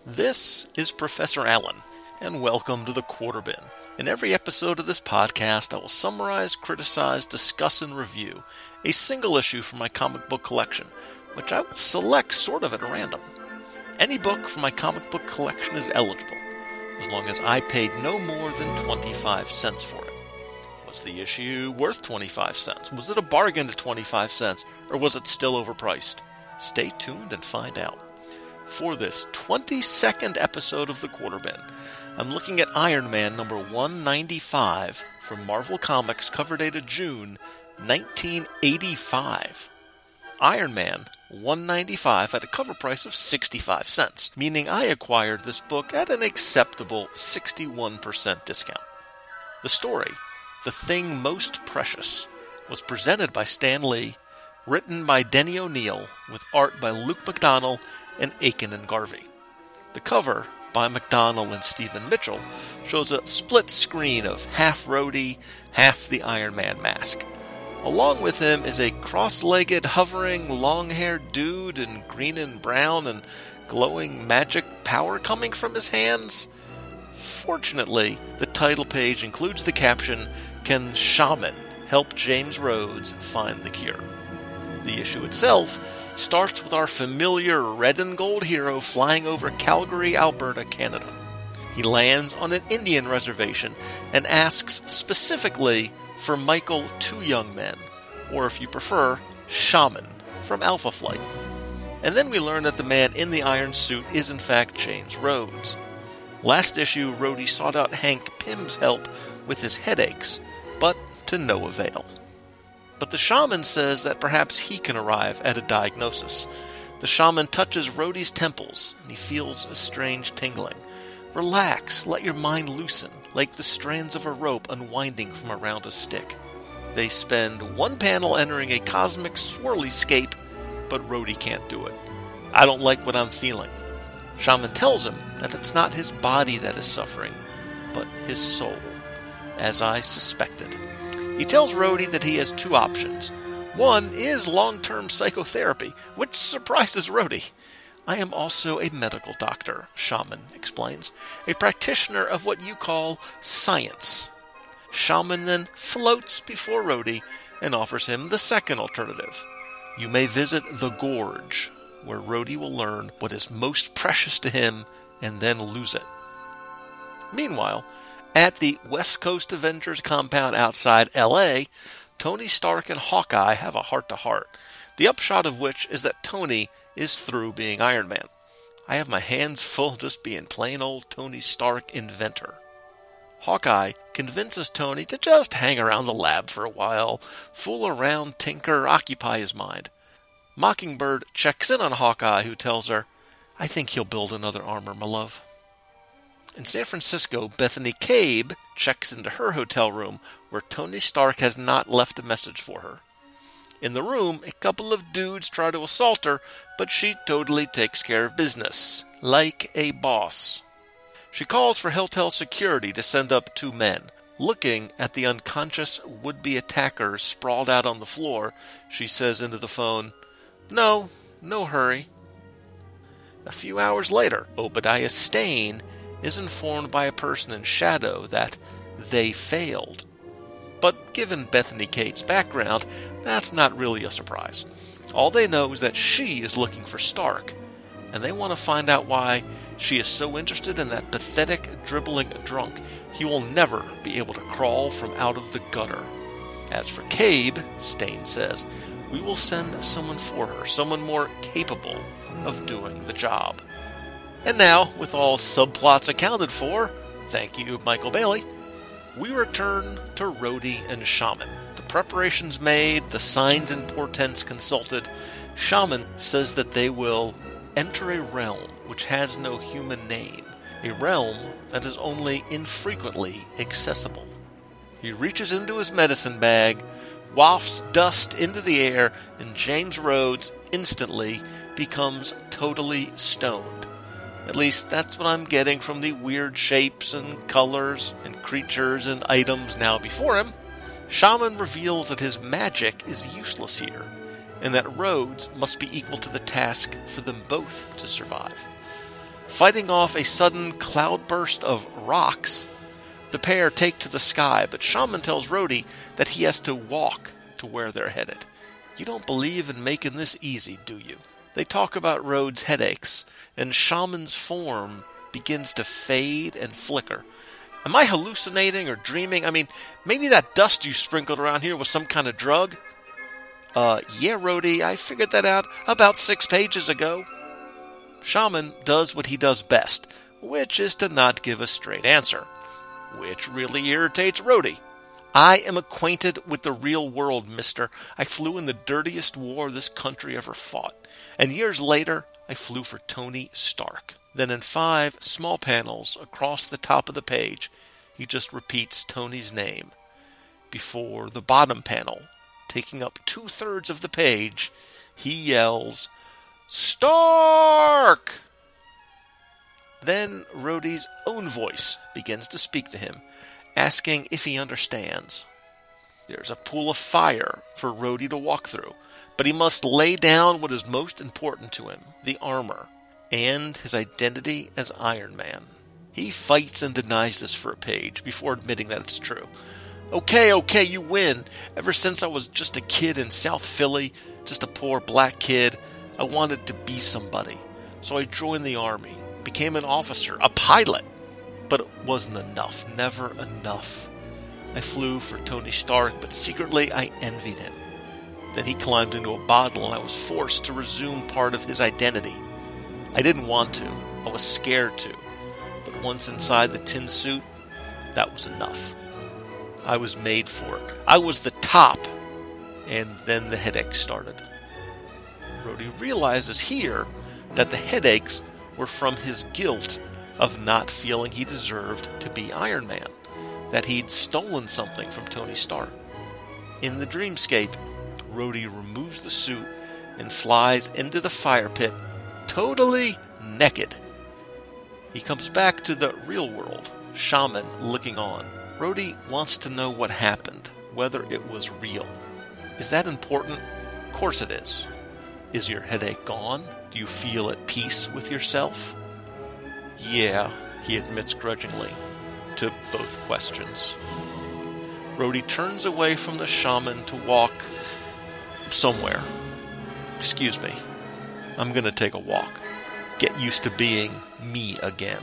This is Professor Allen, and welcome to the Quarter Bin. In every episode of this podcast, I will summarize, criticize, discuss, and review a single issue from my comic book collection, which I will select sort of at random. Any book from my comic book collection is eligible, as long as I paid no more than 25 cents for it. Was the issue worth 25 cents? Was it a bargain at 25 cents, or was it still overpriced? Stay tuned and find out. For this 22nd episode of the Quarter Bin, I'm looking at Iron Man number 195 from Marvel Comics, cover dated June 1985. Iron Man 195 at a cover price of 65 cents, meaning I acquired this book at an acceptable 61% discount. The story, The Thing Most Precious, was presented by Stan Lee, written by Denny O'Neil, with art by Luke McDonnell and Aiken and Garvey. The cover, by McDonnell and Stephen Mitchell, shows a split screen of half Rhodey, half the Iron Man mask. Along with him is a cross-legged, hovering, long-haired dude in green and brown and glowing magic power coming from his hands. Fortunately, the title page includes the caption, "Can Shaman help James Rhodes find the cure?" The issue itself starts with our familiar red and gold hero flying over Calgary, Alberta, Canada. He lands on an Indian reservation and asks specifically for Michael Two Young Men, or if you prefer, Shaman, from Alpha Flight. And then we learn that the man in the iron suit is in fact James Rhodes. Last issue, Rhodey sought out Hank Pym's help with his headaches, but to no avail. But the shaman says that perhaps he can arrive at a diagnosis. The shaman touches Rhodey's temples, and he feels a strange tingling. Relax, let your mind loosen, like the strands of a rope unwinding from around a stick. They spend one panel entering a cosmic swirly-scape, but Rhodey can't do it. I don't like what I'm feeling. Shaman tells him that it's not his body that is suffering, but his soul, as I suspected. He tells Rhodey that he has two options. One is long-term psychotherapy, which surprises Rhodey. I am also a medical doctor, Shaman explains, a practitioner of what you call science. Shaman then floats before Rhodey and offers him the second alternative. You may visit the Gorge, where Rhodey will learn what is most precious to him and then lose it. Meanwhile, at the West Coast Avengers compound outside L.A., Tony Stark and Hawkeye have a heart-to-heart, the upshot of which is that Tony is through being Iron Man. I have my hands full just being plain old Tony Stark inventor. Hawkeye convinces Tony to just hang around the lab for a while, fool around, tinker, occupy his mind. Mockingbird checks in on Hawkeye, who tells her, "I think he'll build another armor, my love." In San Francisco, Bethany Cabe checks into her hotel room, where Tony Stark has not left a message for her. In the room, a couple of dudes try to assault her, but she totally takes care of business, like a boss. She calls for hotel security to send up two men. Looking at the unconscious would-be attackers sprawled out on the floor, she says into the phone, No hurry." A few hours later, Obadiah Stane is informed by a person in shadow that they failed. But given Bethany Cabe's background, that's not really a surprise. All they know is that she is looking for Stark, and they want to find out why she is so interested in that pathetic, dribbling drunk he will never be able to crawl from out of the gutter. As for Cabe, Stane says, we will send someone for her, someone more capable of doing the job. And now, with all subplots accounted for, thank you, Michael Bailey, we return to Rhodey and Shaman. The preparations made, the signs and portents consulted. Shaman says that they will enter a realm which has no human name, a realm that is only infrequently accessible. He reaches into his medicine bag, wafts dust into the air, and James Rhodes instantly becomes totally stoned. At least that's what I'm getting from the weird shapes and colors and creatures and items now before him. Shaman reveals that his magic is useless here, and that Rhodes must be equal to the task for them both to survive. Fighting off a sudden cloudburst of rocks, the pair take to the sky, but Shaman tells Rhodey that he has to walk to where they're headed. You don't believe in making this easy, do you? They talk about Rhodes' headaches, and Shaman's form begins to fade and flicker. Am I hallucinating or dreaming? I mean, maybe that dust you sprinkled around here was some kind of drug? Yeah, Rhodey, I figured that out about 6 pages ago. Shaman does what he does best, which is to not give a straight answer, which really irritates Rhodey. I am acquainted with the real world, mister. I flew in the dirtiest war this country ever fought. And years later, I flew for Tony Stark. Then in 5 small panels across the top of the page, he just repeats Tony's name. Before the bottom panel, taking up 2/3 of the page, he yells, "Stark!" Then Rhodey's own voice begins to speak to him, asking if he understands. There's a pool of fire for Rhodey to walk through, but he must lay down what is most important to him, the armor, and his identity as Iron Man. He fights and denies this for a page before admitting that it's true. Okay, you win. Ever since I was just a kid in South Philly, just a poor black kid, I wanted to be somebody. So I joined the army, became an officer, a pilot. But it wasn't enough, never enough. I flew for Tony Stark, but secretly I envied him. Then he climbed into a bottle and I was forced to resume part of his identity. I didn't want to, I was scared to. But once inside the tin suit, that was enough. I was made for it. I was the top. And then the headaches started. Rhodey realizes here that the headaches were from his guilt of not feeling he deserved to be Iron Man, that he'd stolen something from Tony Stark. In the dreamscape, Rhodey removes the suit and flies into the fire pit, totally naked. He comes back to the real world, Shaman looking on. Rhodey wants to know what happened, whether it was real. Is that important? Of course it is. Is your headache gone? Do you feel at peace with yourself? Yeah, he admits grudgingly to both questions. Rhodey turns away from the shaman to walk somewhere. Excuse me. I'm going to take a walk. Get used to being me again.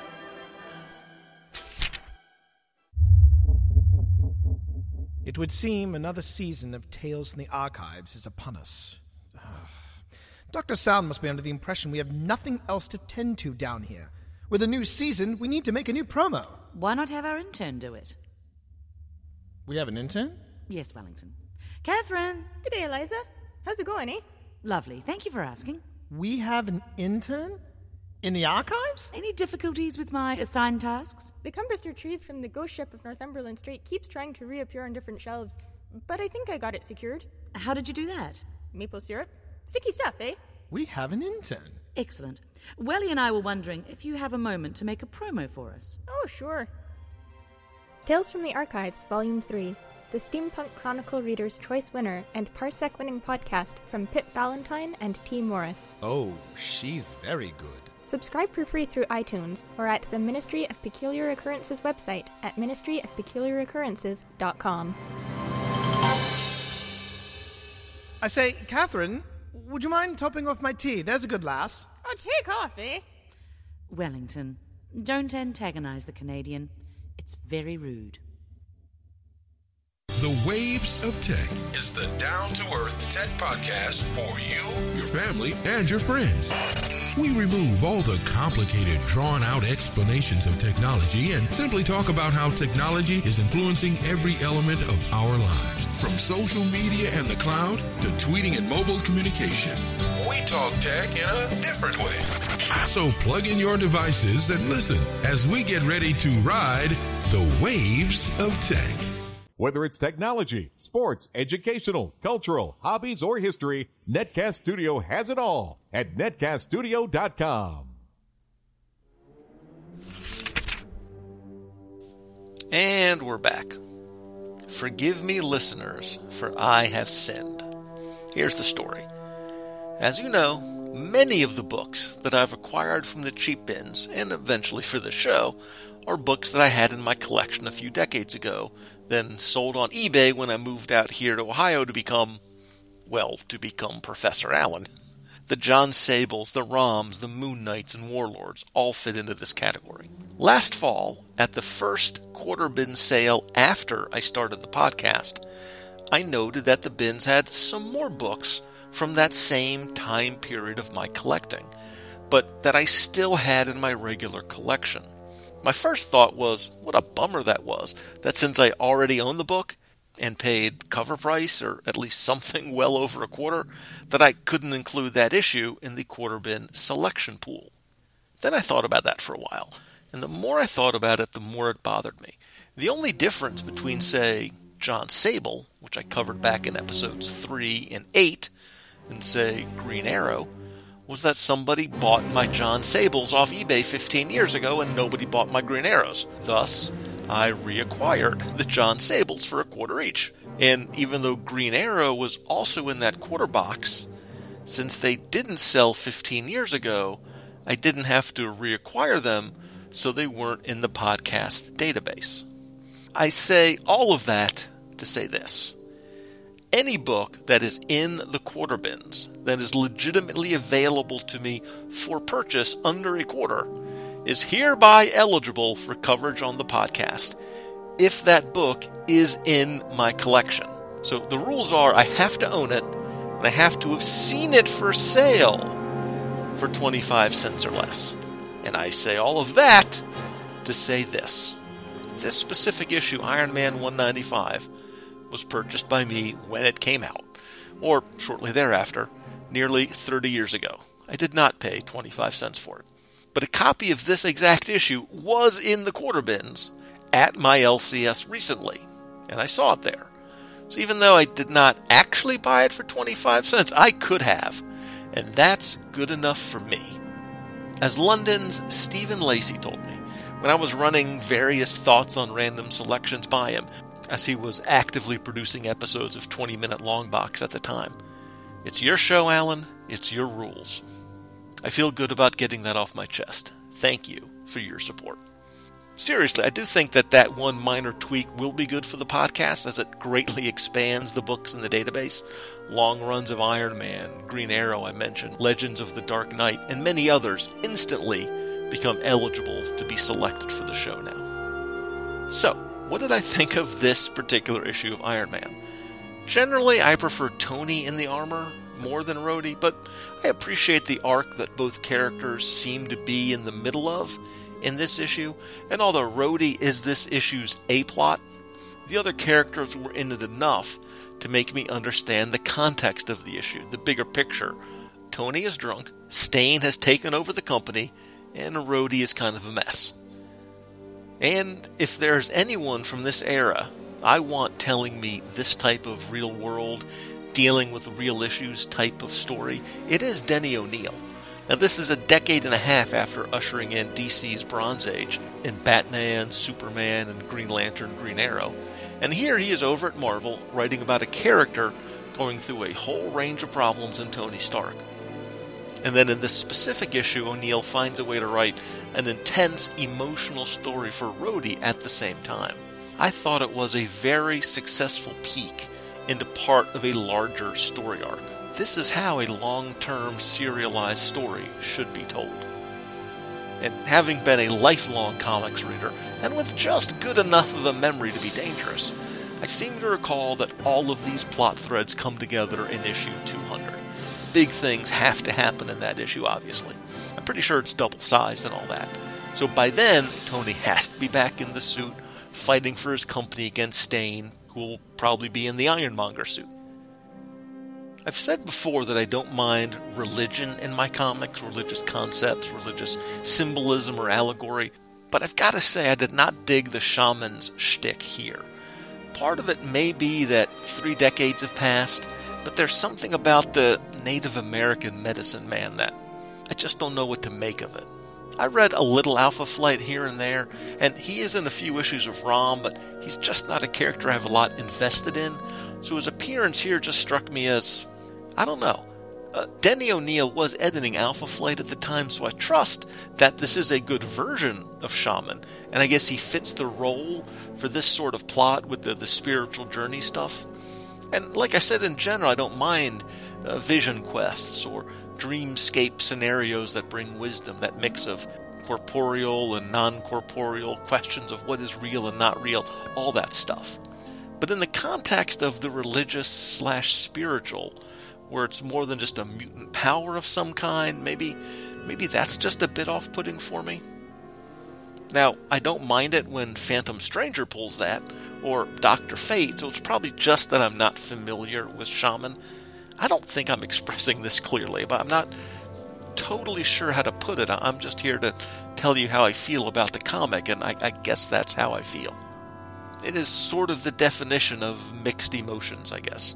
It would seem another season of Tales from the Archives is upon us. Dr. Sound must be under the impression we have nothing else to tend to down here. With a new season, we need to make a new promo. Why not have our intern do it? We have an intern? Yes, Wellington. Catherine! Good day, Eliza. How's it going, eh? Lovely. Thank you for asking. We have an intern? In the archives? Any difficulties with my assigned tasks? The Cumbrous retrieved from the ghost ship of Northumberland Strait keeps trying to reappear on different shelves, but I think I got it secured. How did you do that? Maple syrup? Sticky stuff, eh? We have an intern. Excellent. Welly and I were wondering if you have a moment to make a promo for us. Oh, sure. Tales from the Archives, Volume 3. The Steampunk Chronicle Reader's Choice winner and Parsec-winning podcast from Pip Ballantyne and T. Morris. Oh, she's very good. Subscribe for free through iTunes or at the Ministry of Peculiar Occurrences website at ministryofpeculiaroccurrences.com. I say, Catherine, would you mind topping off my tea? There's a good lass. Oh, take off, eh? Wellington, don't antagonize the Canadian. It's very rude. The Waves of Tech is the down-to-earth tech podcast for you, your family, and your friends. We remove all the complicated, drawn-out explanations of technology and simply talk about how technology is influencing every element of our lives, from social media and the cloud to tweeting and mobile communication. We talk tech in a different way. So plug in your devices and listen as we get ready to ride the Waves of Tech. Whether it's technology, sports, educational, cultural, hobbies, or history, Netcast Studio has it all at netcaststudio.com. And we're back. Forgive me, listeners, for I have sinned. Here's the story. As you know, many of the books that I've acquired from the cheap bins, and eventually for the show, are books that I had in my collection a few decades ago, then sold on eBay when I moved out here to Ohio to become Professor Allen. The Jon Sables, the Roms, the Moon Knights, and Warlords all fit into this category. Last fall, at the first quarter bin sale after I started the podcast, I noted that the bins had some more books from that same time period of my collecting, but that I still had in my regular collection. My first thought was, what a bummer that was, that since I already owned the book and paid cover price, or at least something well over a quarter, that I couldn't include that issue in the quarter bin selection pool. Then I thought about that for a while, and the more I thought about it, the more it bothered me. The only difference between, say, Jon Sable, which I covered back in episodes 3 and 8, and, say, Green Arrow, was that somebody bought my Jon Sables off eBay 15 years ago and nobody bought my Green Arrows. Thus, I reacquired the Jon Sables for a quarter each. And even though Green Arrow was also in that quarter box, since they didn't sell 15 years ago, I didn't have to reacquire them, so they weren't in the podcast database. I say all of that to say this. Any book that is in the quarter bins, that is legitimately available to me for purchase under a quarter, is hereby eligible for coverage on the podcast if that book is in my collection. So the rules are I have to own it, and I have to have seen it for sale for 25 cents or less. And I say all of that to say this. This specific issue, Iron Man 195, was purchased by me when it came out, or shortly thereafter, nearly 30 years ago. I did not pay 25 cents for it. But a copy of this exact issue was in the quarter bins at my LCS recently, and I saw it there. So even though I did not actually buy it for 25 cents, I could have, and that's good enough for me. As London's Stephen Lacey told me, when I was running various thoughts on random selections by him, as he was actively producing episodes of 20-minute long box at the time. It's your show, Alan. It's your rules. I feel good about getting that off my chest. Thank you for your support. Seriously, I do think that one minor tweak will be good for the podcast, as it greatly expands the books in the database. Long runs of Iron Man, Green Arrow I mentioned, Legends of the Dark Knight, and many others instantly become eligible to be selected for the show now. So, what did I think of this particular issue of Iron Man? Generally, I prefer Tony in the armor more than Rhodey, but I appreciate the arc that both characters seem to be in the middle of in this issue, and although Rhodey is this issue's A-plot, the other characters were in it enough to make me understand the context of the issue, the bigger picture. Tony is drunk, Stane has taken over the company, and Rhodey is kind of a mess. And if there's anyone from this era I want telling me this type of real world, dealing with real issues type of story, it is Denny O'Neil. Now this is a decade and a half after ushering in DC's Bronze Age in Batman, Superman, and Green Lantern, Green Arrow. And here he is over at Marvel writing about a character going through a whole range of problems in Tony Stark. And then in this specific issue, O'Neil finds a way to write an intense, emotional story for Rhodey at the same time. I thought it was a very successful peek into part of a larger story arc. This is how a long-term serialized story should be told. And having been a lifelong comics reader, and with just good enough of a memory to be dangerous, I seem to recall that all of these plot threads come together in issue 200. Big things have to happen in that issue, obviously. I'm pretty sure it's double-sized and all that. So by then, Tony has to be back in the suit, fighting for his company against Stane, who will probably be in the Ironmonger suit. I've said before that I don't mind religion in my comics, religious concepts, religious symbolism or allegory, but I've got to say I did not dig the shaman's shtick here. Part of it may be that 3 decades have passed, but there's something about the Native American medicine man that I just don't know what to make of it. I read a little Alpha Flight here and there, and he is in a few issues of Rom, but he's just not a character I have a lot invested in, so his appearance here just struck me as, I don't know, Denny O'Neil was editing Alpha Flight at the time, so I trust that this is a good version of Shaman, and I guess he fits the role for this sort of plot with the spiritual journey stuff. And like I said, in general, I don't mind vision quests or dreamscape scenarios that bring wisdom, that mix of corporeal and non-corporeal questions of what is real and not real, all that stuff. But in the context of the religious/spiritual, where it's more than just a mutant power of some kind, maybe that's just a bit off-putting for me. Now, I don't mind it when Phantom Stranger pulls that, or Dr. Fate, so it's probably just that I'm not familiar with Shaman. I don't think I'm expressing this clearly, but I'm not totally sure how to put it. I'm just here to tell you how I feel about the comic, and I guess that's how I feel. It is sort of the definition of mixed emotions, I guess.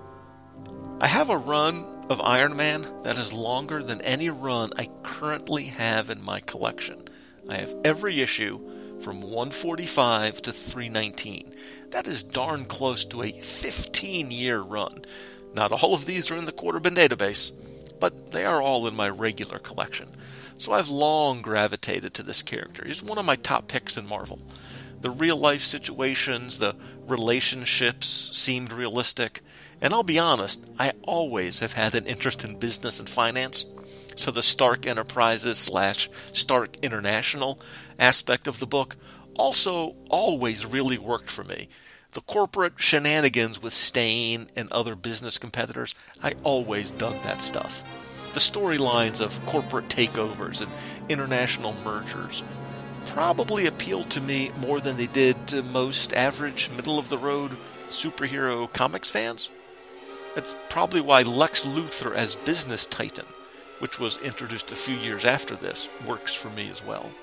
I have a run of Iron Man that is longer than any run I currently have in my collection. I have every issue from 145 to 319. That is darn close to a 15-year run. Not all of these are in the Quarterbin database, but they are all in my regular collection. So I've long gravitated to this character. He's one of my top picks in Marvel. The real-life situations, the relationships seemed realistic, and I'll be honest, I always have had an interest in business and finance, so the Stark Enterprises / Stark International aspect of the book also always really worked for me. The corporate shenanigans with Stain and other business competitors, I always dug that stuff. The storylines of corporate takeovers and international mergers probably appealed to me more than they did to most average, middle-of-the-road superhero comics fans. That's probably why Lex Luthor as Business Titan, which was introduced a few years after this, works for me as well.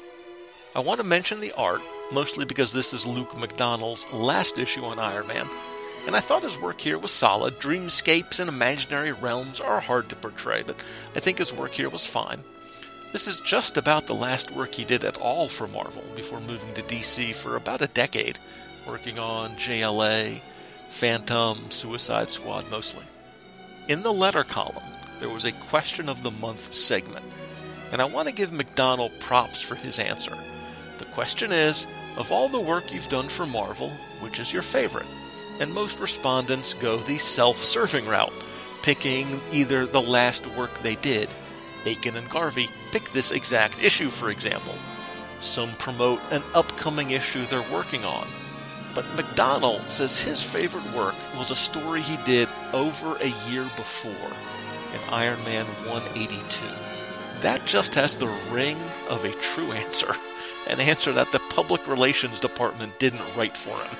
I want to mention the art, mostly because this is Luke McDonnell's last issue on Iron Man, and I thought his work here was solid. Dreamscapes and imaginary realms are hard to portray, but I think his work here was fine. This is just about the last work he did at all for Marvel, before moving to DC for about a decade, working on JLA, Phantom, Suicide Squad mostly. In the letter column, there was a Question of the Month segment, and I want to give McDonnell props for his answer. The question is, of all the work you've done for Marvel, which is your favorite? And most respondents go the self-serving route, picking either the last work they did. Aiken and Garvey pick this exact issue, for example. Some promote an upcoming issue they're working on. But McDonnell says his favorite work was a story he did over a year before, in Iron Man 182. That just has the ring of a true answer, an answer that the public relations department didn't write for him.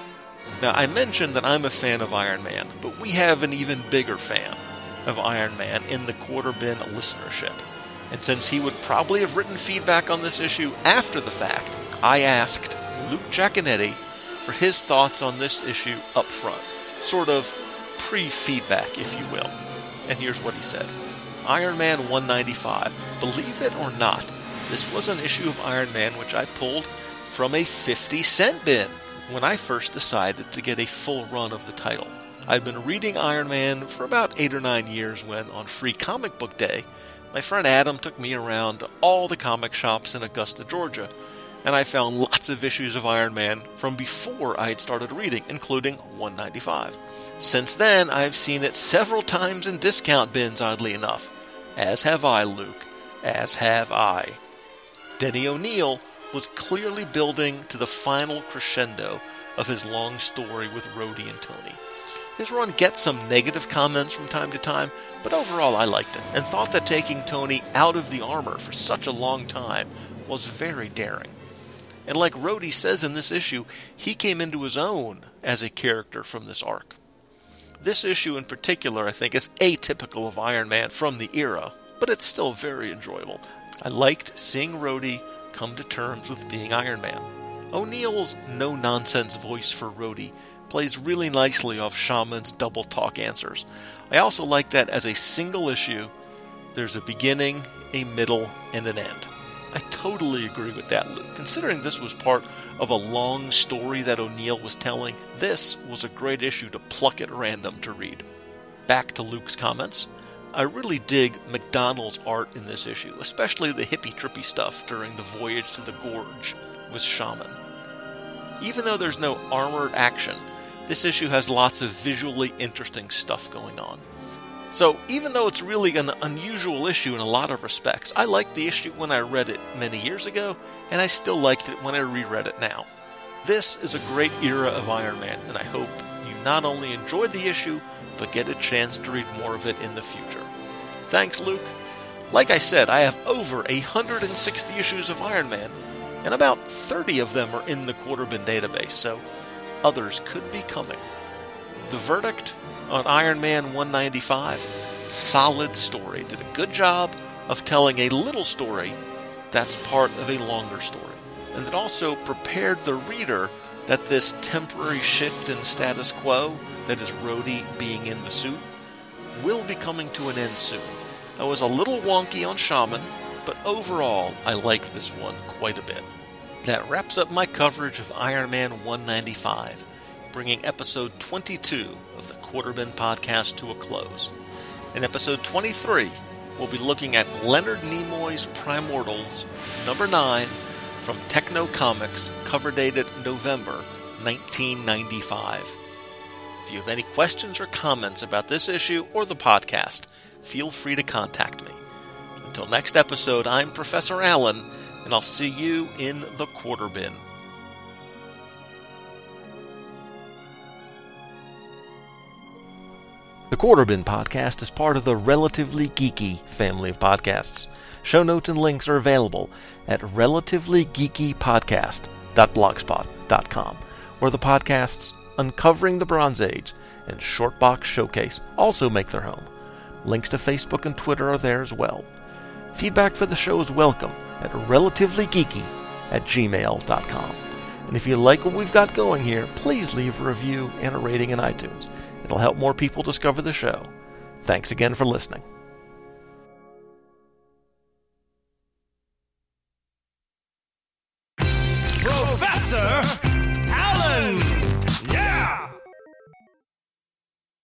Now, I mentioned that I'm a fan of Iron Man, but we have an even bigger fan of Iron Man in the Quarterbin listenership. And since he would probably have written feedback on this issue after the fact, I asked Luke Giaconetti for his thoughts on this issue up front, sort of pre-feedback, if you will. And here's what he said. Iron Man 195. Believe it or not, this was an issue of Iron Man which I pulled from a 50-cent bin when I first decided to get a full run of the title. I'd been reading Iron Man for about 8 or 9 years when, on Free Comic Book Day, my friend Adam took me around to all the comic shops in Augusta, Georgia, and I found lots of issues of Iron Man from before I had started reading, including 195. Since then, I've seen it several times in discount bins, oddly enough. As have I, Luke. As have I. Denny O'Neil was clearly building to the final crescendo of his long story with Rhodey and Tony. His run gets some negative comments from time to time, but overall I liked it, and thought that taking Tony out of the armor for such a long time was very daring. And like Rhodey says in this issue, he came into his own as a character from this arc. This issue in particular, I think, is atypical of Iron Man from the era, but it's still very enjoyable. I liked seeing Rhodey come to terms with being Iron Man. O'Neill's no-nonsense voice for Rhodey plays really nicely off Shaman's double talk answers. I also like that as a single issue, there's a beginning, a middle, and an end. I totally agree with that, Luke. Considering this was part of a long story that O'Neill was telling, this was a great issue to pluck at random to read. Back to Luke's comments. I really dig McDonald's art in this issue, especially the hippy-trippy stuff during the voyage to the Gorge with Shaman. Even though there's no armored action, this issue has lots of visually interesting stuff going on. So, even though it's really an unusual issue in a lot of respects, I liked the issue when I read it many years ago, and I still liked it when I reread it now. This is a great era of Iron Man, and I hope you not only enjoyed the issue, but get a chance to read more of it in the future. Thanks, Luke. Like I said, I have over 160 issues of Iron Man, and about 30 of them are in the Quarterbin database, so others could be coming. The verdict on Iron Man 195? Solid story. Did a good job of telling a little story that's part of a longer story. And it also prepared the reader that this temporary shift in status quo, that is Rhodey being in the suit, will be coming to an end soon. I was a little wonky on Shaman, but overall I liked this one quite a bit. That wraps up my coverage of Iron Man 195, bringing episode 22 of the Quarterbin podcast to a close. In episode 23, we'll be looking at Leonard Nimoy's Primortals, number 9, from Techno Comics, cover dated November 1995. If you have any questions or comments about this issue or the podcast, feel free to contact me. Until next episode, I'm Professor Allen, and I'll see you in the Quarterbin. The Quarterbin podcast is part of the Relatively Geeky family of podcasts. Show notes and links are available at relativelygeekypodcast.blogspot.com, where the podcasts Uncovering the Bronze Age and Shortbox Showcase also make their home. Links to Facebook and Twitter are there as well. Feedback for the show is welcome at relativelygeeky@gmail.com. And if you like what we've got going here, please leave a review and a rating in iTunes. It'll help more people discover the show. Thanks again for listening. Professor